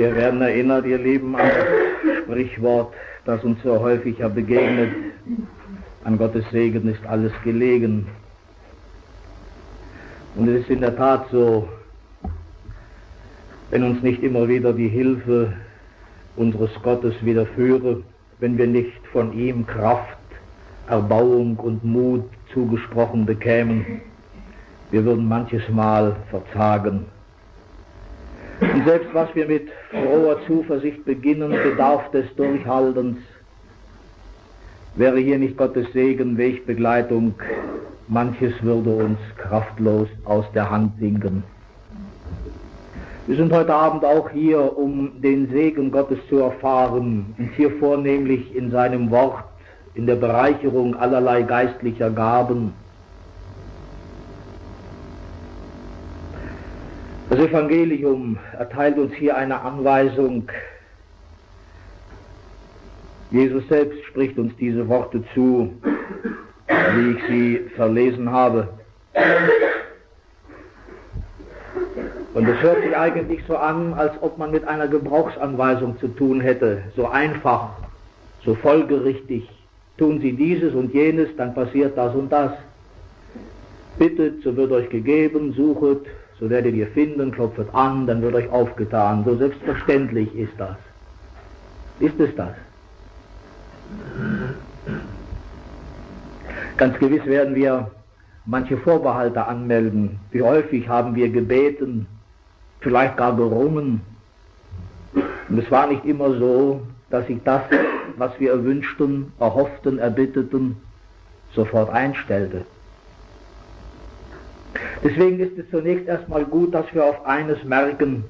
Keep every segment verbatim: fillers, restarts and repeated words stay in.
Wir werden erinnert, ihr Lieben, an das Sprichwort, das uns so häufig ja begegnet: An Gottes Segen ist alles gelegen. Und es ist in der Tat so, wenn uns nicht immer wieder die Hilfe unseres Gottes widerführe, wenn wir nicht von ihm Kraft, Erbauung und Mut zugesprochen bekämen, wir würden manches Mal verzagen. Und selbst was wir mit froher Zuversicht beginnen, bedarf des Durchhaltens. Wäre hier nicht Gottes Segen, Wegbegleitung, manches würde uns kraftlos aus der Hand sinken. Wir sind heute Abend auch hier, um den Segen Gottes zu erfahren, und hier vornehmlich in seinem Wort, in der Bereicherung allerlei geistlicher Gaben. Das Evangelium erteilt uns hier eine Anweisung. Jesus selbst spricht uns diese Worte zu, wie ich sie verlesen habe. Und es hört sich eigentlich so an, als ob man mit einer Gebrauchsanweisung zu tun hätte. So einfach, so folgerichtig. Tun Sie dieses und jenes, dann passiert das und das. Bittet, so wird euch gegeben, suchet, so werdet ihr finden, klopfet an, dann wird euch aufgetan. So selbstverständlich ist das. Ist es das? Ganz gewiss werden wir manche Vorbehalte anmelden. Wie häufig haben wir gebeten, vielleicht gar gerungen. Und es war nicht immer so, dass sich das, was wir erwünschten, erhofften, erbitteten, sofort einstellte. Deswegen ist es zunächst erstmal gut, dass wir auf eines merken: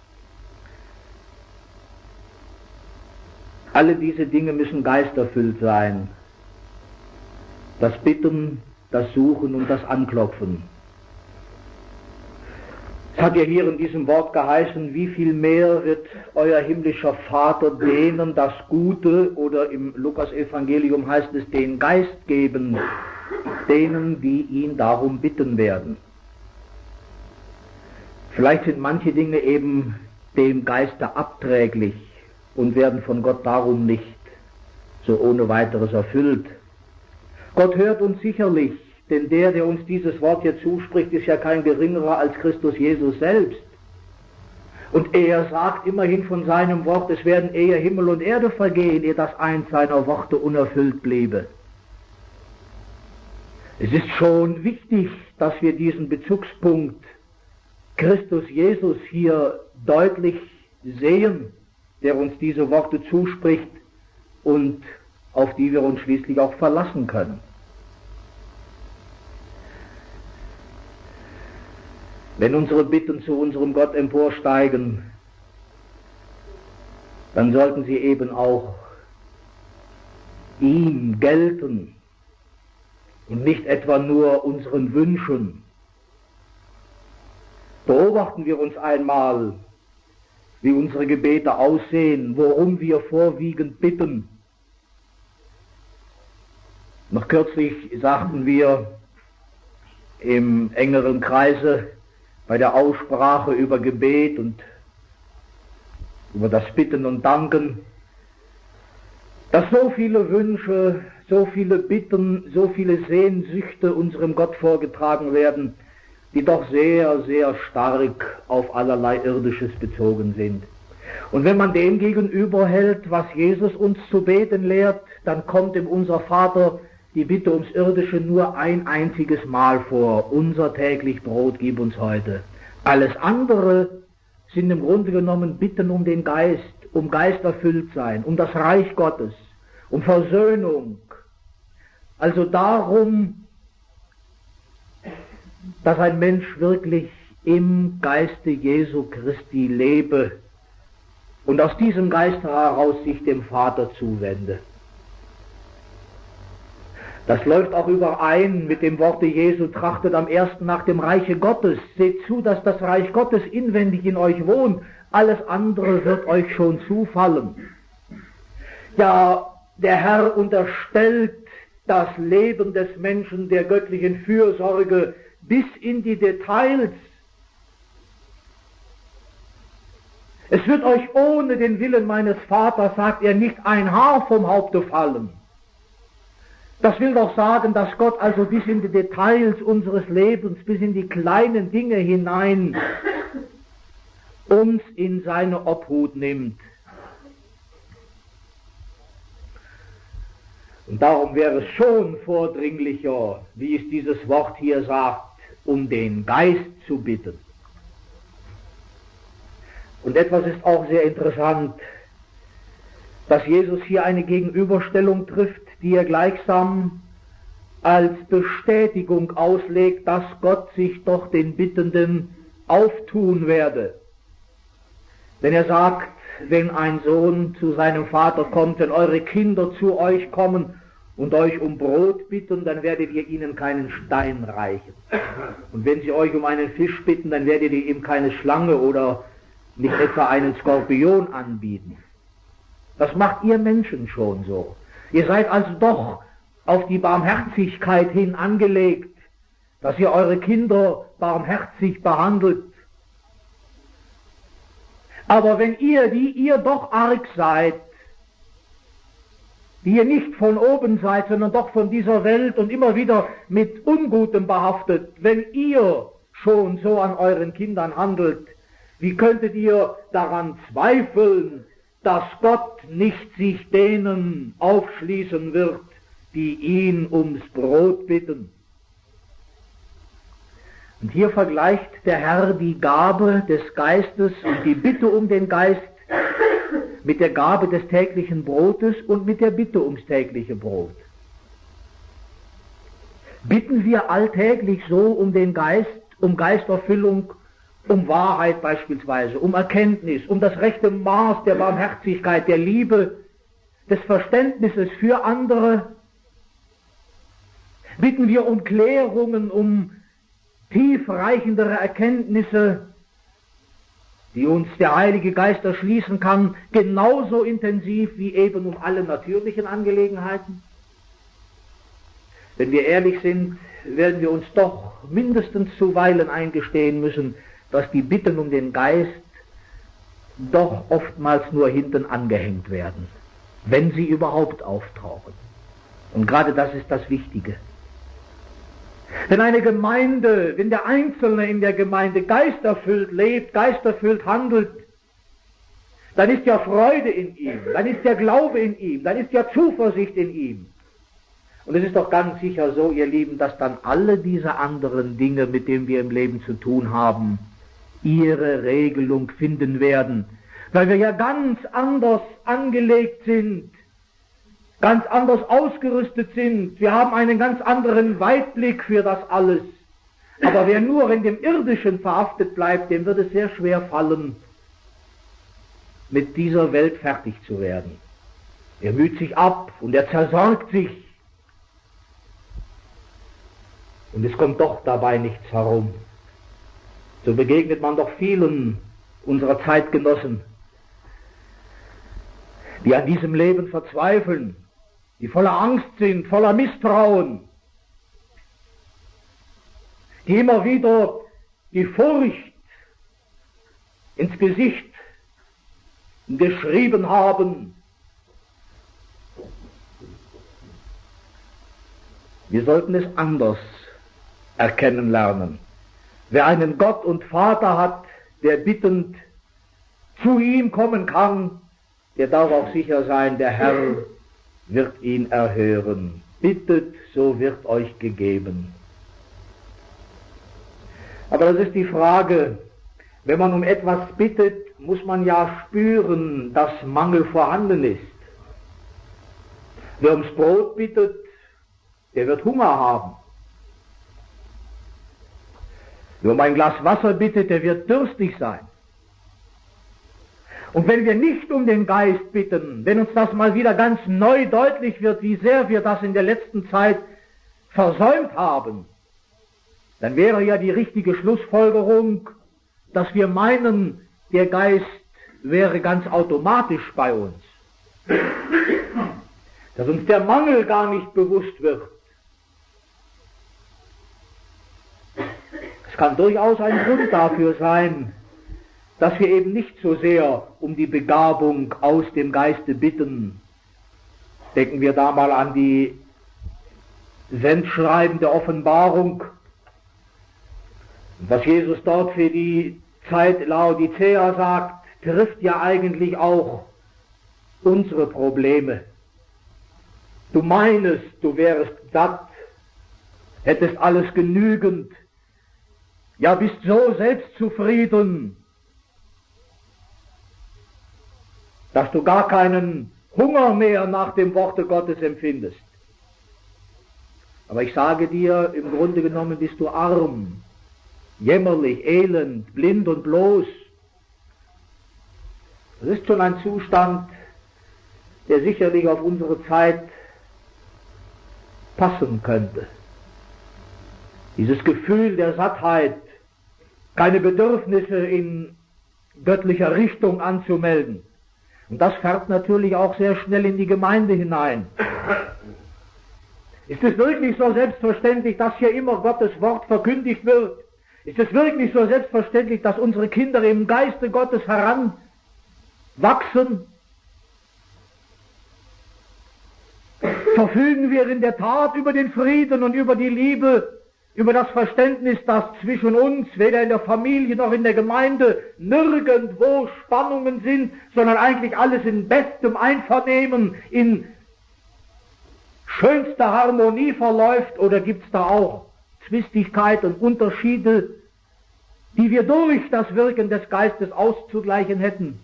Alle diese Dinge müssen geisterfüllt sein. Das Bitten, das Suchen und das Anklopfen. Es hat ja hier in diesem Wort geheißen, wie viel mehr wird euer himmlischer Vater denen das Gute, oder im Lukas-Evangelium heißt es, den Geist geben, denen, die ihn darum bitten werden. Vielleicht sind manche Dinge eben dem Geiste abträglich und werden von Gott darum nicht so ohne weiteres erfüllt. Gott hört uns sicherlich, denn der, der uns dieses Wort hier zuspricht, ist ja kein geringerer als Christus Jesus selbst. Und er sagt immerhin von seinem Wort, es werden eher Himmel und Erde vergehen, ehe das eins seiner Worte unerfüllt bliebe. Es ist schon wichtig, dass wir diesen Bezugspunkt Christus Jesus hier deutlich sehen, der uns diese Worte zuspricht und auf die wir uns schließlich auch verlassen können. Wenn unsere Bitten zu unserem Gott emporsteigen, dann sollten sie eben auch ihm gelten und nicht etwa nur unseren Wünschen. Beobachten wir uns einmal, wie unsere Gebete aussehen, worum wir vorwiegend bitten. Noch kürzlich sagten wir im engeren Kreise bei der Aussprache über Gebet und über das Bitten und Danken, dass so viele Wünsche, so viele Bitten, so viele Sehnsüchte unserem Gott vorgetragen werden, die doch sehr, sehr stark auf allerlei Irdisches bezogen sind. Und wenn man dem gegenüber hält, was Jesus uns zu beten lehrt, dann kommt im Unser Vater die Bitte ums Irdische nur ein einziges Mal vor: Unser täglich Brot gib uns heute. Alles andere sind im Grunde genommen Bitten um den Geist, um Geisterfülltsein, um das Reich Gottes, um Versöhnung. Also darum, dass ein Mensch wirklich im Geiste Jesu Christi lebe und aus diesem Geist heraus sich dem Vater zuwende. Das läuft auch überein mit dem Worte Jesu: Trachtet am ersten nach dem Reiche Gottes. Seht zu, dass das Reich Gottes inwendig in euch wohnt. Alles andere wird euch schon zufallen. Ja, der Herr unterstellt das Leben des Menschen der göttlichen Fürsorge bis in die Details. Es wird euch ohne den Willen meines Vaters, sagt er, nicht ein Haar vom Haupte fallen. Das will doch sagen, dass Gott also bis in die Details unseres Lebens, bis in die kleinen Dinge hinein uns in seine Obhut nimmt. Und darum wäre es schon vordringlicher, wie es dieses Wort hier sagt, um den Geist zu bitten. Und etwas ist auch sehr interessant, dass Jesus hier eine Gegenüberstellung trifft, die er gleichsam als Bestätigung auslegt, dass Gott sich doch den Bittenden auftun werde. Denn er sagt, wenn ein Sohn zu seinem Vater kommt, wenn eure Kinder zu euch kommen und euch um Brot bitten, dann werdet ihr ihnen keinen Stein reichen. Und wenn sie euch um einen Fisch bitten, dann werdet ihr ihm keine Schlange oder nicht etwa einen Skorpion anbieten. Das macht ihr Menschen schon so. Ihr seid also doch auf die Barmherzigkeit hin angelegt, dass ihr eure Kinder barmherzig behandelt. Aber wenn ihr, die ihr doch arg seid, die ihr nicht von oben seid, sondern doch von dieser Welt und immer wieder mit Ungutem behaftet, wenn ihr schon so an euren Kindern handelt, wie könntet ihr daran zweifeln, dass Gott nicht sich denen aufschließen wird, die ihn ums Brot bitten? Und hier vergleicht der Herr die Gabe des Geistes und die Bitte um den Geist mit der Gabe des täglichen Brotes und mit der Bitte ums tägliche Brot. Bitten wir alltäglich so um den Geist, um Geisterfüllung, um Wahrheit beispielsweise, um Erkenntnis, um das rechte Maß der Barmherzigkeit, der Liebe, des Verständnisses für andere? Bitten wir um Klärungen, um tiefreichendere Erkenntnisse, die uns der Heilige Geist erschließen kann, genauso intensiv wie eben um alle natürlichen Angelegenheiten? Wenn wir ehrlich sind, werden wir uns doch mindestens zuweilen eingestehen müssen, dass die Bitten um den Geist doch oftmals nur hinten angehängt werden, wenn sie überhaupt auftauchen. Und gerade das ist das Wichtige. Wenn eine Gemeinde, wenn der Einzelne in der Gemeinde geisterfüllt lebt, geisterfüllt handelt, dann ist ja Freude in ihm, dann ist ja Glaube in ihm, dann ist ja Zuversicht in ihm. Und es ist doch ganz sicher so, ihr Lieben, dass dann alle diese anderen Dinge, mit denen wir im Leben zu tun haben, ihre Regelung finden werden, weil wir ja ganz anders angelegt sind, ganz anders ausgerüstet sind. Wir haben einen ganz anderen Weitblick für das alles. Aber wer nur in dem Irdischen verhaftet bleibt, dem wird es sehr schwer fallen, mit dieser Welt fertig zu werden. Er müht sich ab und er zersorgt sich. Und es kommt doch dabei nichts herum. So begegnet man doch vielen unserer Zeitgenossen, die an diesem Leben verzweifeln, die voller Angst sind, voller Misstrauen, die immer wieder die Furcht ins Gesicht geschrieben haben. Wir sollten es anders erkennen lernen. Wer einen Gott und Vater hat, der bittend zu ihm kommen kann, der darf auch sicher sein, der Herr wird ihn erhören. Bittet, so wird euch gegeben. Aber das ist die Frage, wenn man um etwas bittet, muss man ja spüren, dass Mangel vorhanden ist. Wer ums Brot bittet, der wird Hunger haben. Wer um ein Glas Wasser bittet, der wird durstig sein. Und wenn wir nicht um den Geist bitten, wenn uns das mal wieder ganz neu deutlich wird, wie sehr wir das in der letzten Zeit versäumt haben, dann wäre ja die richtige Schlussfolgerung, dass wir meinen, der Geist wäre ganz automatisch bei uns. Dass uns der Mangel gar nicht bewusst wird. Es kann durchaus ein Grund dafür sein, dass wir eben nicht so sehr um die Begabung aus dem Geiste bitten. Denken wir da mal an die Sendschreiben der Offenbarung, was Jesus dort für die Zeit Laodicea sagt, trifft ja eigentlich auch unsere Probleme. Du meinest, du wärest satt, hättest alles genügend, ja bist so selbstzufrieden, dass du gar keinen Hunger mehr nach dem Worte Gottes empfindest. Aber ich sage dir, im Grunde genommen bist du arm, jämmerlich, elend, blind und bloß. Das ist schon ein Zustand, der sicherlich auf unsere Zeit passen könnte. Dieses Gefühl der Sattheit, keine Bedürfnisse in göttlicher Richtung anzumelden. Und das fährt natürlich auch sehr schnell in die Gemeinde hinein. Ist es wirklich so selbstverständlich, dass hier immer Gottes Wort verkündigt wird? Ist es wirklich so selbstverständlich, dass unsere Kinder im Geiste Gottes heranwachsen? Verfügen wir in der Tat über den Frieden und über die Liebe, über das Verständnis, dass zwischen uns, weder in der Familie noch in der Gemeinde, nirgendwo Spannungen sind, sondern eigentlich alles in bestem Einvernehmen, in schönster Harmonie verläuft? Oder gibt es da auch Zwistigkeit und Unterschiede, die wir durch das Wirken des Geistes auszugleichen hätten?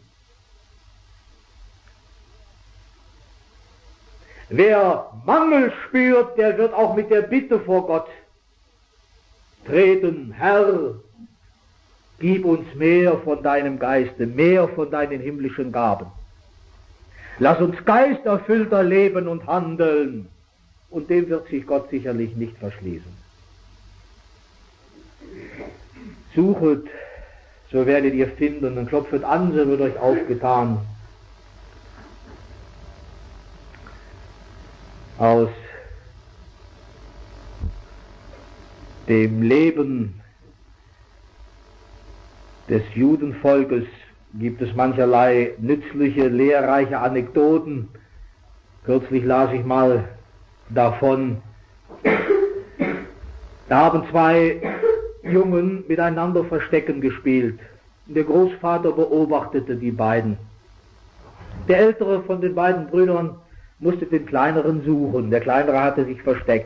Wer Mangel spürt, der wird auch mit der Bitte vor Gott treten: Herr, gib uns mehr von deinem Geiste, mehr von deinen himmlischen Gaben. Lass uns geisterfüllter leben und handeln. Und dem wird sich Gott sicherlich nicht verschließen. Suchet, so werdet ihr finden, und klopfet an, so wird euch aufgetan. Aus dem Leben des Judenvolkes gibt es mancherlei nützliche, lehrreiche Anekdoten. Kürzlich las ich mal davon, da haben zwei Jungen miteinander Verstecken gespielt. Der Großvater beobachtete die beiden. Der ältere von den beiden Brüdern musste den kleineren suchen. Der kleinere hatte sich versteckt.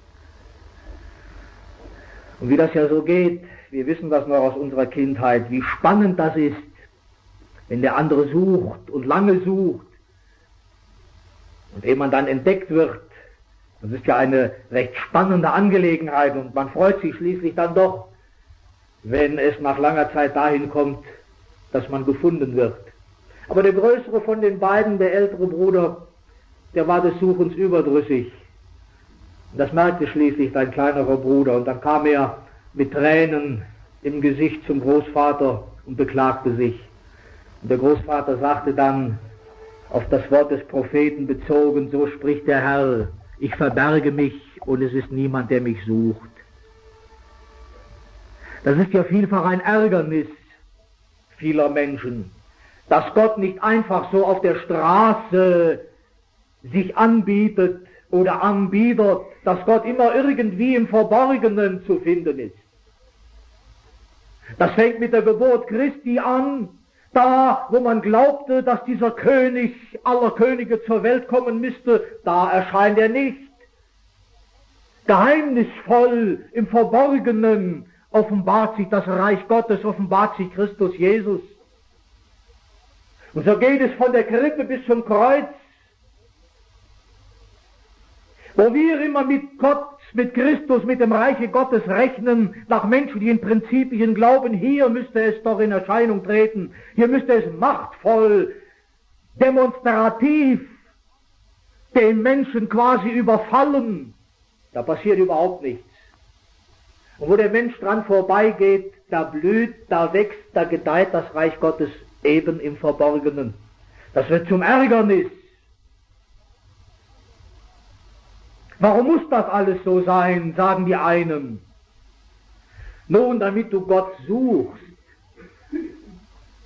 Und wie das ja so geht, wir wissen das noch aus unserer Kindheit, wie spannend das ist, wenn der andere sucht und lange sucht und ehe man dann entdeckt wird. Das ist ja eine recht spannende Angelegenheit und man freut sich schließlich dann doch, wenn es nach langer Zeit dahin kommt, dass man gefunden wird. Aber der größere von den beiden, der ältere Bruder, der war des Suchens überdrüssig. Das merkte schließlich dein kleinerer Bruder, und dann kam er mit Tränen im Gesicht zum Großvater und beklagte sich. Und der Großvater sagte dann, auf das Wort des Propheten bezogen: So spricht der Herr, ich verberge mich und es ist niemand, der mich sucht. Das ist ja vielfach ein Ärgernis vieler Menschen, dass Gott nicht einfach so auf der Straße sich anbietet oder anbietet, dass Gott immer irgendwie im Verborgenen zu finden ist. Das fängt mit der Geburt Christi an, da wo man glaubte, dass dieser König aller Könige zur Welt kommen müsste, da erscheint er nicht. Geheimnisvoll im Verborgenen offenbart sich das Reich Gottes, offenbart sich Christus Jesus. Und so geht es von der Krippe bis zum Kreuz, wo wir immer mit Gott, mit Christus, mit dem Reiche Gottes rechnen, nach menschlichen Prinzipien glauben, hier müsste es doch in Erscheinung treten, hier müsste es machtvoll, demonstrativ den Menschen quasi überfallen. Da passiert überhaupt nichts. Und wo der Mensch dran vorbeigeht, da blüht, da wächst, da gedeiht das Reich Gottes eben im Verborgenen. Das wird zum Ärgernis. Warum muss das alles so sein, sagen die einen. Nun, damit du Gott suchst,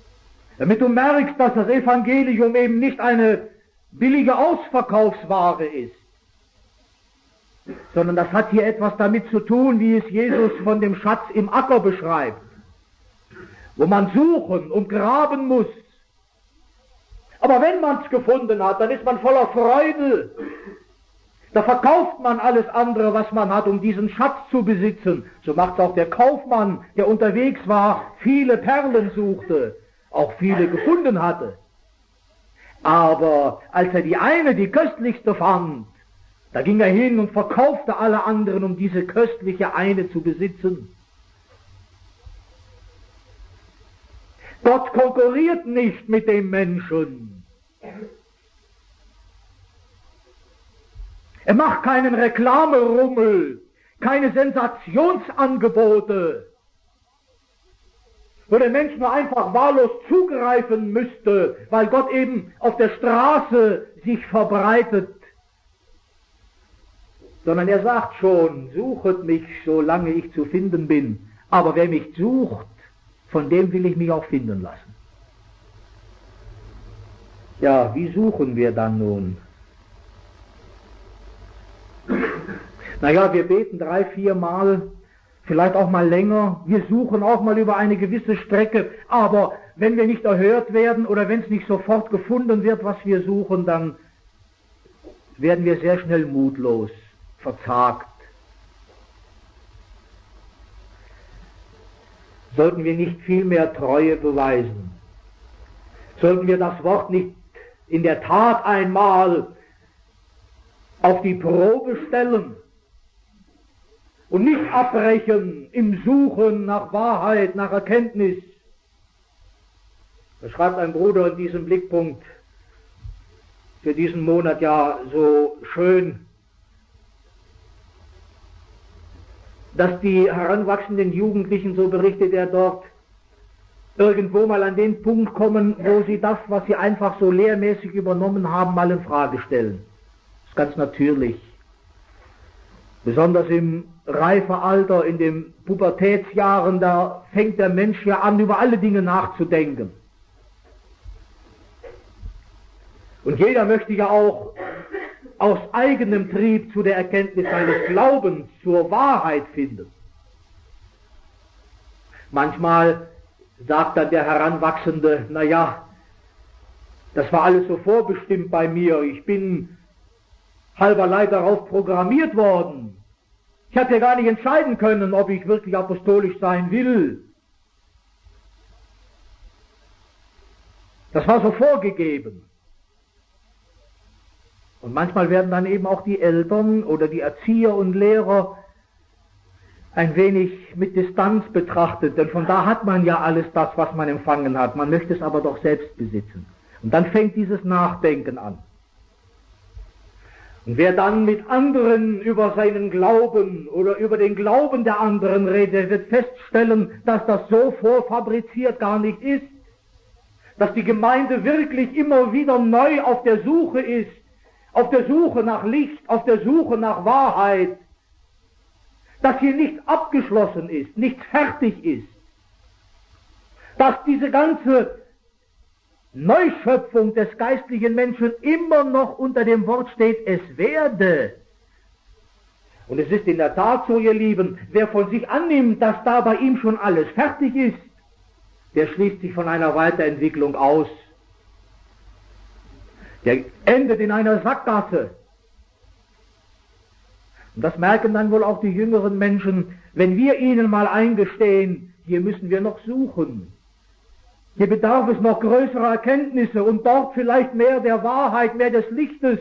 Damit du merkst, dass das Evangelium eben nicht eine billige Ausverkaufsware ist, sondern das hat hier etwas damit zu tun, wie es Jesus von dem Schatz im Acker beschreibt, wo man suchen und graben muss. Aber wenn man es gefunden hat, dann ist man voller Freude. Da verkauft man alles andere, was man hat, um diesen Schatz zu besitzen. So macht es auch der Kaufmann, der unterwegs war, viele Perlen suchte, auch viele gefunden hatte. Aber als er die eine, die köstlichste fand, da ging er hin und verkaufte alle anderen, um diese köstliche eine zu besitzen. Gott konkurriert nicht mit dem Menschen. Er macht keinen Reklamerummel, keine Sensationsangebote, wo der Mensch nur einfach wahllos zugreifen müsste, weil Gott eben auf der Straße sich verbreitet. Sondern er sagt schon, suchet mich, solange ich zu finden bin. Aber wer mich sucht, von dem will ich mich auch finden lassen. Ja, wie suchen wir dann nun? Naja, wir beten drei, vier Mal, vielleicht auch mal länger. Wir suchen auch mal über eine gewisse Strecke. Aber wenn wir nicht erhört werden oder wenn es nicht sofort gefunden wird, was wir suchen, dann werden wir sehr schnell mutlos, verzagt. Sollten wir nicht viel mehr Treue beweisen? Sollten wir das Wort nicht in der Tat einmal auf die Probe stellen und nicht abbrechen im Suchen nach Wahrheit, nach Erkenntnis? Da schreibt ein Bruder in diesem Blickpunkt für diesen Monat ja so schön, dass die heranwachsenden Jugendlichen, so berichtet er dort, irgendwo mal an den Punkt kommen, wo sie das, was sie einfach so lehrmäßig übernommen haben, mal in Frage stellen. Das ist ganz natürlich. Besonders im Reifealter, in den Pubertätsjahren, da fängt der Mensch ja an, über alle Dinge nachzudenken. Und jeder möchte ja auch aus eigenem Trieb zu der Erkenntnis seines Glaubens, zur Wahrheit finden. Manchmal sagt dann der Heranwachsende, na ja, das war alles so vorbestimmt bei mir, ich bin halberlei darauf programmiert worden. Ich habe ja gar nicht entscheiden können, ob ich wirklich apostolisch sein will. Das war so vorgegeben. Und manchmal werden dann eben auch die Eltern oder die Erzieher und Lehrer ein wenig mit Distanz betrachtet, denn von da hat man ja alles das, was man empfangen hat. Man möchte es aber doch selbst besitzen. Und dann fängt dieses Nachdenken an. Und wer dann mit anderen über seinen Glauben oder über den Glauben der anderen redet, wird feststellen, dass das so vorfabriziert gar nicht ist, dass die Gemeinde wirklich immer wieder neu auf der Suche ist, auf der Suche nach Licht, auf der Suche nach Wahrheit, dass hier nichts abgeschlossen ist, nichts fertig ist, dass diese ganze Neuschöpfung des geistlichen Menschen immer noch unter dem Wort steht, es werde. Und es ist in der Tat so, ihr Lieben, wer von sich annimmt, dass da bei ihm schon alles fertig ist, der schließt sich von einer Weiterentwicklung aus. Der endet in einer Sackgasse. Und das merken dann wohl auch die jüngeren Menschen, wenn wir ihnen mal eingestehen, hier müssen wir noch suchen. Hier bedarf es noch größerer Erkenntnisse und dort vielleicht mehr der Wahrheit, mehr des Lichtes.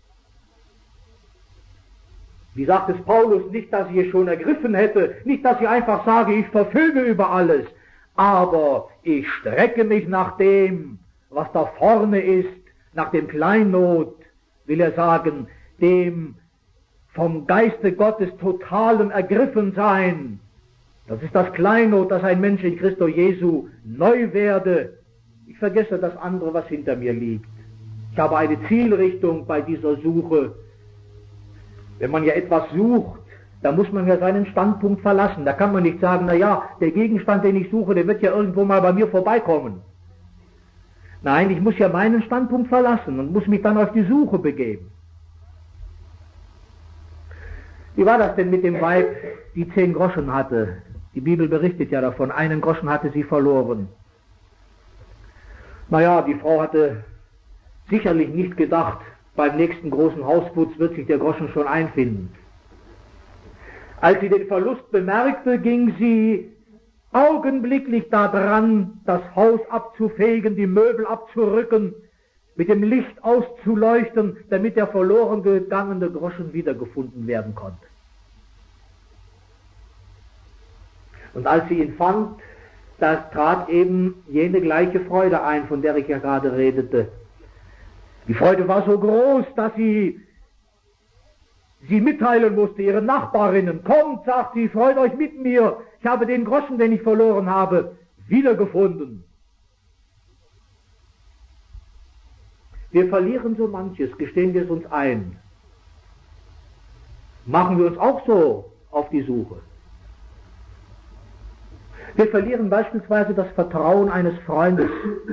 Wie sagt es Paulus, nicht, dass ich es schon ergriffen hätte, nicht, dass ich einfach sage, ich verfüge über alles, aber ich strecke mich nach dem, was da vorne ist, nach dem Kleinod, will er sagen, dem vom Geiste Gottes totalem Ergriffensein. Das ist das Kleinod, dass ein Mensch in Christo Jesu neu werde. Ich vergesse das andere, was hinter mir liegt. Ich habe eine Zielrichtung bei dieser Suche. Wenn man ja etwas sucht, da muss man ja seinen Standpunkt verlassen. Da kann man nicht sagen, na ja, der Gegenstand, den ich suche, der wird ja irgendwo mal bei mir vorbeikommen. Nein, ich muss ja meinen Standpunkt verlassen und muss mich dann auf die Suche begeben. Wie war das denn mit dem Weib, die zehn Groschen hatte? Die Bibel berichtet ja davon, einen Groschen hatte sie verloren. Naja, die Frau hatte sicherlich nicht gedacht, beim nächsten großen Hausputz wird sich der Groschen schon einfinden. Als sie den Verlust bemerkte, ging sie augenblicklich daran, das Haus abzufegen, die Möbel abzurücken, mit dem Licht auszuleuchten, damit der verloren gegangene Groschen wiedergefunden werden konnte. Und als sie ihn fand, da trat eben jene gleiche Freude ein, von der ich ja gerade redete. Die Freude war so groß, dass sie sie mitteilen musste, ihren Nachbarinnen. Kommt, sagt sie, freut euch mit mir, ich habe den Groschen, den ich verloren habe, wiedergefunden. Wir verlieren so manches, gestehen wir es uns ein. Machen wir uns auch so auf die Suche. Wir verlieren beispielsweise das Vertrauen eines Freundes.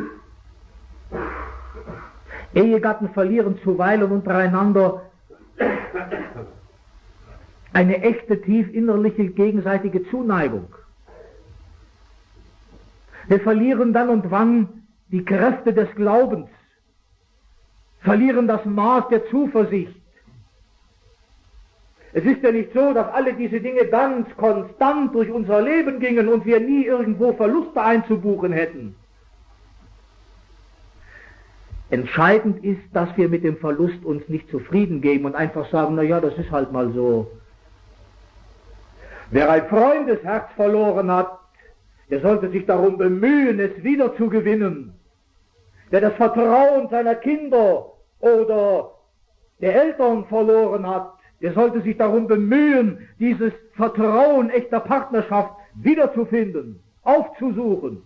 Ehegatten verlieren zuweilen untereinander eine echte, tief innerliche, gegenseitige Zuneigung. Wir verlieren dann und wann die Kräfte des Glaubens, verlieren das Maß der Zuversicht. Es ist ja nicht so, dass alle diese Dinge ganz konstant durch unser Leben gingen und wir nie irgendwo Verluste einzubuchen hätten. Entscheidend ist, dass wir mit dem Verlust uns nicht zufrieden geben und einfach sagen, na ja, das ist halt mal so. Wer ein Freundesherz verloren hat, der sollte sich darum bemühen, es wieder zu gewinnen. Wer das Vertrauen seiner Kinder oder der Eltern verloren hat, der sollte sich darum bemühen, dieses Vertrauen echter Partnerschaft wiederzufinden, aufzusuchen.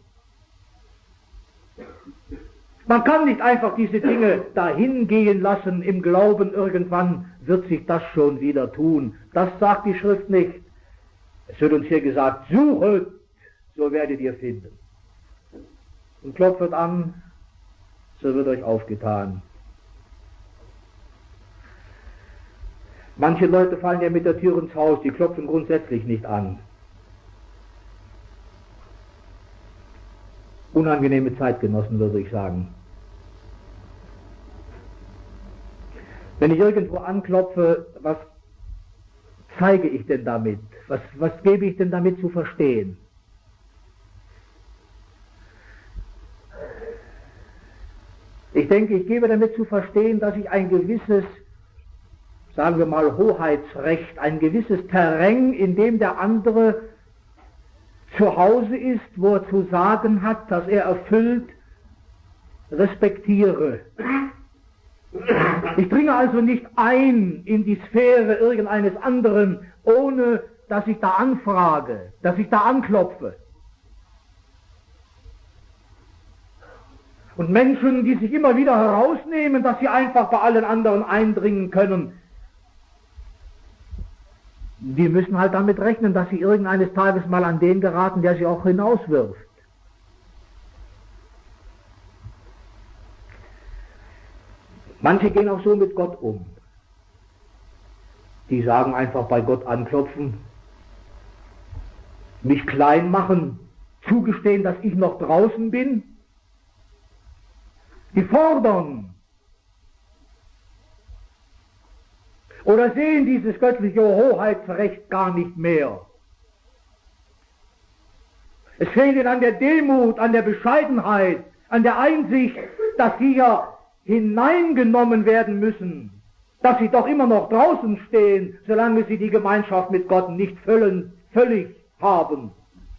Man kann nicht einfach diese Dinge dahin gehen lassen im Glauben, irgendwann wird sich das schon wieder tun. Das sagt die Schrift nicht. Es wird uns hier gesagt, suchet, so werdet ihr finden. Und klopft an, so wird euch aufgetan. Manche Leute fallen ja mit der Tür ins Haus, die klopfen grundsätzlich nicht an. Unangenehme Zeitgenossen, würde ich sagen. Wenn ich irgendwo anklopfe, was zeige ich denn damit? Was, was gebe ich denn damit zu verstehen? Ich denke, ich gebe damit zu verstehen, dass ich ein gewisses, sagen wir mal, Hoheitsrecht, ein gewisses Terrain, in dem der andere zu Hause ist, wo er zu sagen hat, dass er erfüllt, respektiere. Ich dringe also nicht ein in die Sphäre irgendeines anderen, ohne dass ich da anfrage, dass ich da anklopfe. Und Menschen, die sich immer wieder herausnehmen, dass sie einfach bei allen anderen eindringen können, die müssen halt damit rechnen, dass sie irgendeines Tages mal an den geraten, der sie auch hinauswirft. Manche gehen auch so mit Gott um. Die sagen einfach bei Gott anklopfen, mich klein machen, zugestehen, dass ich noch draußen bin. Die fordern oder sehen dieses göttliche Hoheitsrecht gar nicht mehr. Es fehlt ihnen an der Demut, an der Bescheidenheit, an der Einsicht, dass sie ja hineingenommen werden müssen, dass sie doch immer noch draußen stehen, solange sie die Gemeinschaft mit Gott nicht völlig, völlig haben.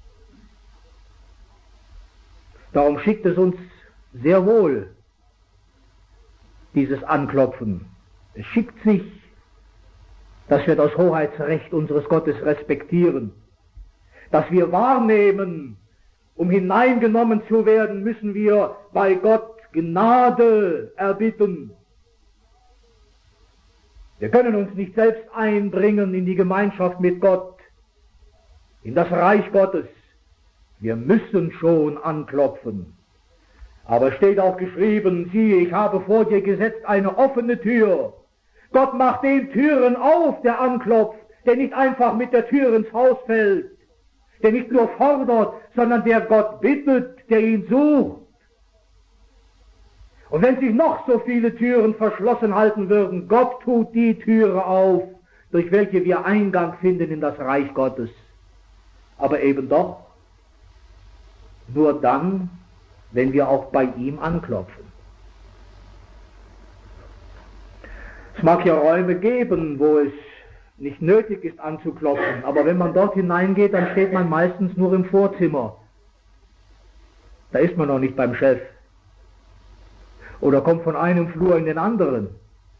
Darum schickt es uns sehr wohl, dieses Anklopfen. Es schickt sich, dass wir das Hoheitsrecht unseres Gottes respektieren, dass wir wahrnehmen, um hineingenommen zu werden, müssen wir bei Gott Gnade erbitten. Wir können uns nicht selbst einbringen in die Gemeinschaft mit Gott, in das Reich Gottes. Wir müssen schon anklopfen. Aber steht auch geschrieben, siehe, ich habe vor dir gesetzt eine offene Tür. Gott macht den Türen auf, der anklopft, der nicht einfach mit der Tür ins Haus fällt, der nicht nur fordert, sondern der Gott bittet, der ihn sucht. Und wenn sich noch so viele Türen verschlossen halten würden, Gott tut die Türe auf, durch welche wir Eingang finden in das Reich Gottes. Aber eben doch nur dann, wenn wir auch bei ihm anklopfen. Es mag ja Räume geben, wo es nicht nötig ist anzuklopfen, aber wenn man dort hineingeht, dann steht man meistens nur im Vorzimmer. Da ist man noch nicht beim Chef. Oder kommt von einem Flur in den anderen.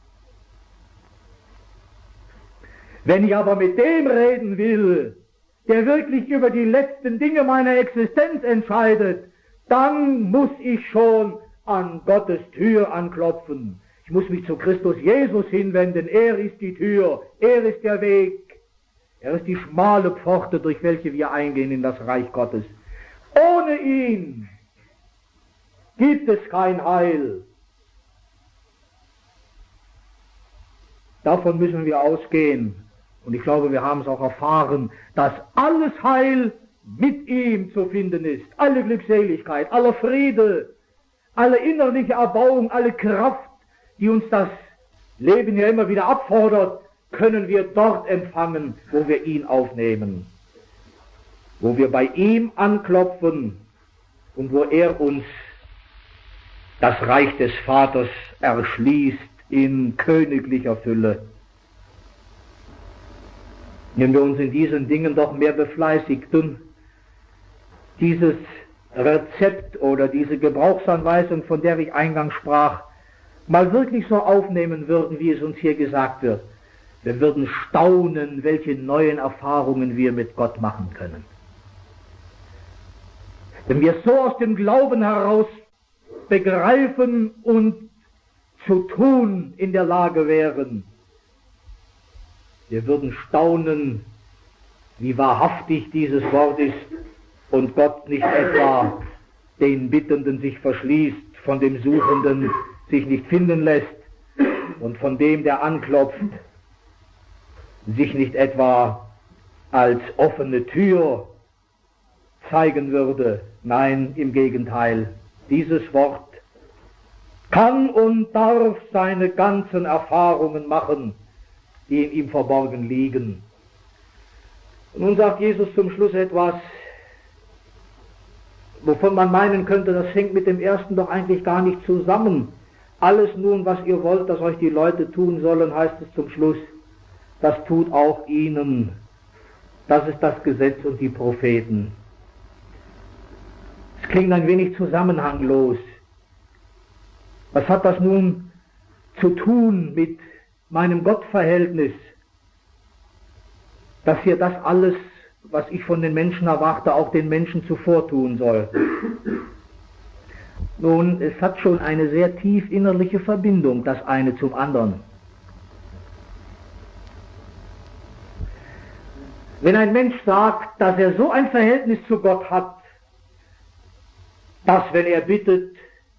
Wenn ich aber mit dem reden will, der wirklich über die letzten Dinge meiner Existenz entscheidet, dann muss ich schon an Gottes Tür anklopfen. Ich muss mich zu Christus Jesus hinwenden. Er ist die Tür, er ist der Weg, er ist die schmale Pforte, durch welche wir eingehen in das Reich Gottes. Ohne ihn gibt es kein Heil. Davon müssen wir ausgehen. Und ich glaube, wir haben es auch erfahren, dass alles Heil mit ihm zu finden ist. Alle Glückseligkeit, aller Friede, alle innerliche Erbauung, alle Kraft, die uns das Leben ja immer wieder abfordert, können wir dort empfangen, wo wir ihn aufnehmen. Wo wir bei ihm anklopfen und wo er uns das Reich des Vaters erschließt in königlicher Fülle. Wenn wir uns in diesen Dingen doch mehr befleißigten, dieses Rezept oder diese Gebrauchsanweisung, von der ich eingangs sprach, mal wirklich so aufnehmen würden, wie es uns hier gesagt wird. Wir würden staunen, welche neuen Erfahrungen wir mit Gott machen können. Wenn wir so aus dem Glauben heraus begreifen und zu tun in der Lage wären, wir würden staunen, wie wahrhaftig dieses Wort ist und Gott nicht etwa den Bittenden sich verschließt, von dem Suchenden sich nicht finden lässt und von dem, der anklopft, sich nicht etwa als offene Tür zeigen würde. Nein, im Gegenteil, dieses Wort kann und darf seine ganzen Erfahrungen machen, die in ihm verborgen liegen. Und nun sagt Jesus zum Schluss etwas, wovon man meinen könnte, das hängt mit dem ersten doch eigentlich gar nicht zusammen. Alles nun, was ihr wollt, dass euch die Leute tun sollen, heißt es zum Schluss, das tut auch ihnen. Das ist das Gesetz und die Propheten. Es klingt ein wenig zusammenhanglos. Was hat das nun zu tun mit meinem Gottverhältnis, dass hier das alles, was ich von den Menschen erwarte, auch den Menschen zuvor tun soll? Nun, es hat schon eine sehr tief innerliche Verbindung, das eine zum anderen. Wenn ein Mensch sagt, dass er so ein Verhältnis zu Gott hat, dass, wenn er bittet,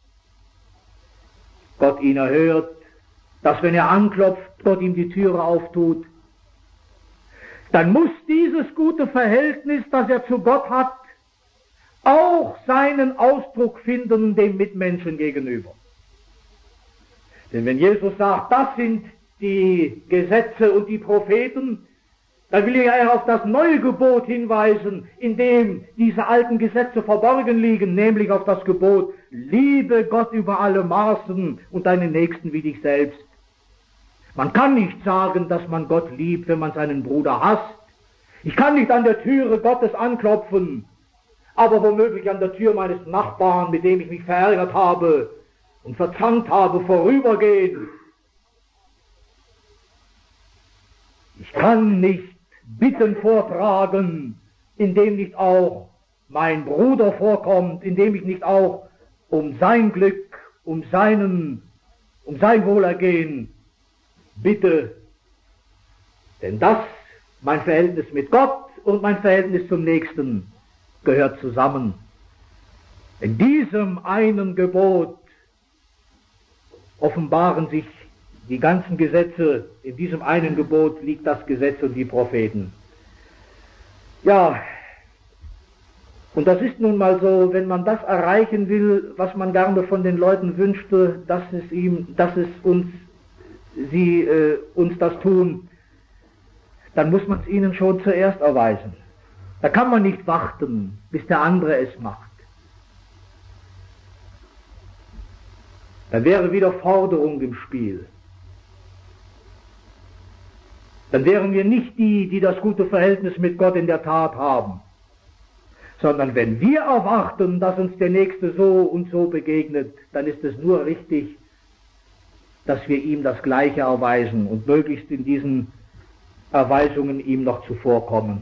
Gott ihn erhört, dass, wenn er anklopft, Gott ihm die Türe auftut, dann muss dieses gute Verhältnis, das er zu Gott hat, auch seinen Ausdruck finden dem Mitmenschen gegenüber. Denn wenn Jesus sagt, das sind die Gesetze und die Propheten, dann will er ja auf das neue Gebot hinweisen, in dem diese alten Gesetze verborgen liegen, nämlich auf das Gebot, liebe Gott über alle Maßen und deinen Nächsten wie dich selbst. Man kann nicht sagen, dass man Gott liebt, wenn man seinen Bruder hasst. Ich kann nicht an der Türe Gottes anklopfen, aber womöglich an der Tür meines Nachbarn, mit dem ich mich verärgert habe und verzankt habe, vorübergehen. Ich kann nicht Bitten vortragen, indem nicht auch mein Bruder vorkommt, indem ich nicht auch um sein Glück, um seinen, um sein Wohlergehen bitte. Denn das, mein Verhältnis mit Gott und mein Verhältnis zum Nächsten, gehört zusammen. In diesem einen Gebot offenbaren sich die ganzen Gesetze, in diesem einen Gebot liegt das Gesetz und die Propheten. Ja, und das ist nun mal so, wenn man das erreichen will, was man gerne von den Leuten wünschte, dass es ihm, dass es uns, sie äh, uns das tun, dann muss man es ihnen schon zuerst erweisen. Da kann man nicht warten, bis der andere es macht. Dann wäre wieder Forderung im Spiel. Dann wären wir nicht die, die das gute Verhältnis mit Gott in der Tat haben, sondern wenn wir erwarten, dass uns der Nächste so und so begegnet, dann ist es nur richtig, dass wir ihm das Gleiche erweisen und möglichst in diesen Erweisungen ihm noch zuvorkommen.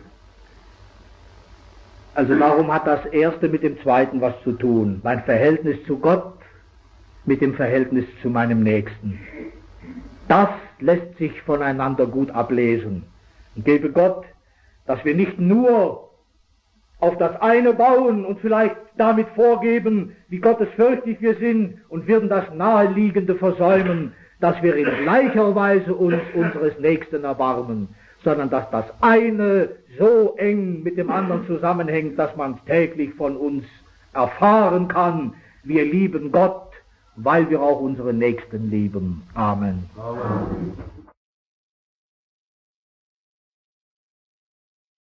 Also darum hat das Erste mit dem Zweiten was zu tun. Mein Verhältnis zu Gott mit dem Verhältnis zu meinem Nächsten. Das lässt sich voneinander gut ablesen. Und gebe Gott, dass wir nicht nur auf das eine bauen und vielleicht damit vorgeben, wie gottesfürchtig wir sind und würden das Naheliegende versäumen, dass wir in gleicher Weise uns unseres Nächsten erbarmen, sondern dass das eine so eng mit dem anderen zusammenhängt, dass man es täglich von uns erfahren kann. Wir lieben Gott, weil wir auch unsere Nächsten lieben. Amen. Amen.